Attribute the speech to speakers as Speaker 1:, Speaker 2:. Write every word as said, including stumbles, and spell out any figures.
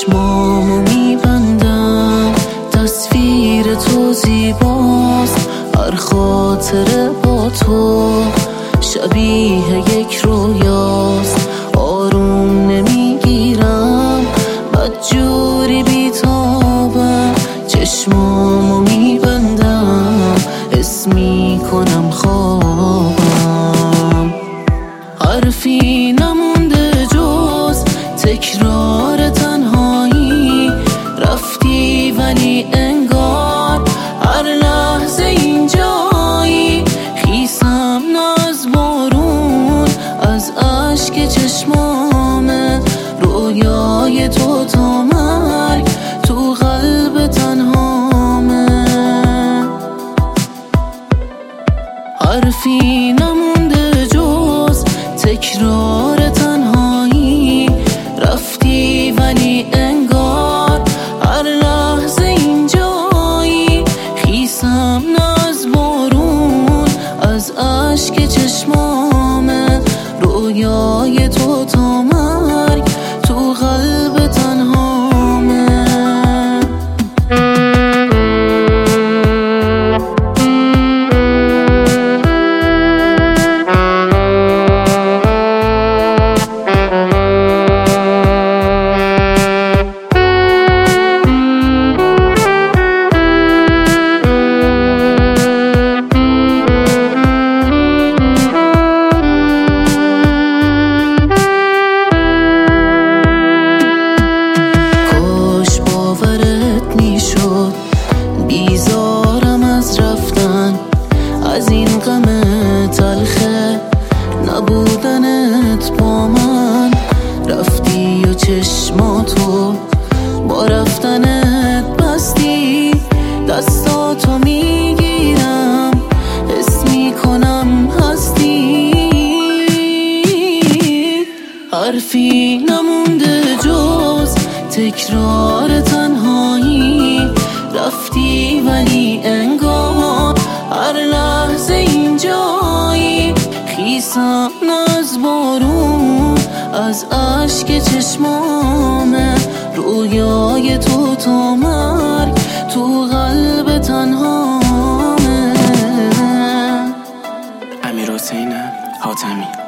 Speaker 1: چشمامو میبندم، تصویر تو زیباست، هر خاطره با تو شبیه یک رویاست. آروم نمیگیرم، بدجوری بیتابم، چشمامو میبندم، حس میکنم خوابم. حرفی نمونده جز تکرار تنهایی، رفتی ولی انگار هر لحظه اینجایی. خیسم نه از بارون، از اشک چشمامه، رویای تو تا مرگ تو قلب تنهامه. حرفی نمونده جز تکرار تنهایی، رفتی ولی انگار هر لحظه اینجایی. خیسم نه از بارون، از اشک چشمامه، رویای تو تا مرگ تو قلب تنهامه. بیزارم از رفتن، از این غم تلخه نبودنت با من. رفتی و چشماتو با رفتنت بستی، دستاتو میگیرم، حس میکنم هستی. حرفی نمونده جز تکرار تنهایی، رفتی ولی انگار هر لحظه اینجایی. خیسم نه از بارون، از اشک چشمامه، رویای تو تا مرگ تو قلب تنهامه.
Speaker 2: امیرحسین حاتمی.